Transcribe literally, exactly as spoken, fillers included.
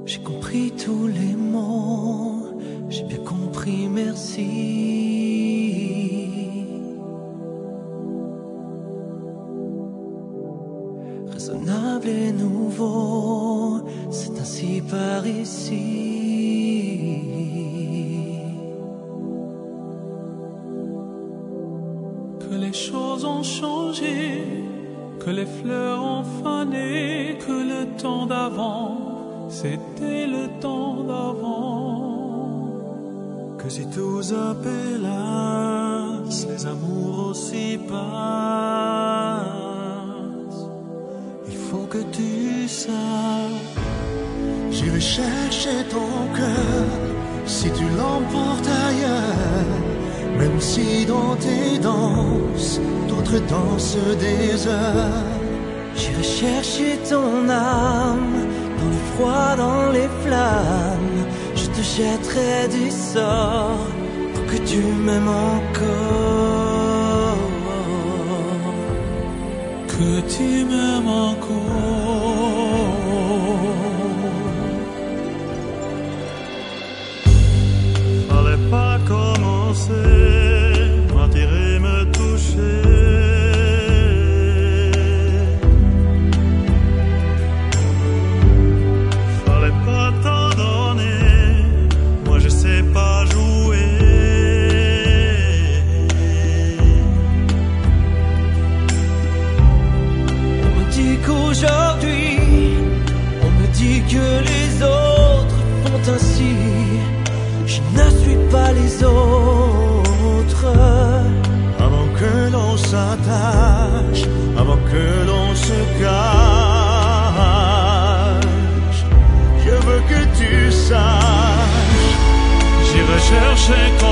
J'ai compris tous les mots, j'ai bien compris, merci. Raisonnable et nouveau, c'est ainsi par ici. Que les choses ont changé, que les fleurs ont fané, que le temps d'avant, c'était le temps d'avant. Que si tous appelassent, les amours aussi passent. Il faut que tu saches, j'irai chercher ton cœur si tu l'emportes ailleurs. Même si dans tes danses, d'autres dansent des heures. J'irai chercher ton âme, dans le froid, dans les flammes. Je te jetterai du sort, pour que tu m'aimes encore. Que tu m'aimes encore. Fallait pas commencer. M'attirer, me toucher. Fallait pas t'en donner. Moi je sais pas jouer. On me dit qu'aujourd'hui, on me dit que les autres font ainsi. Je ne suis pas les autres. Avant que l'on s'attache, avant que l'on se cache, je veux que tu saches, j'irai chercher ton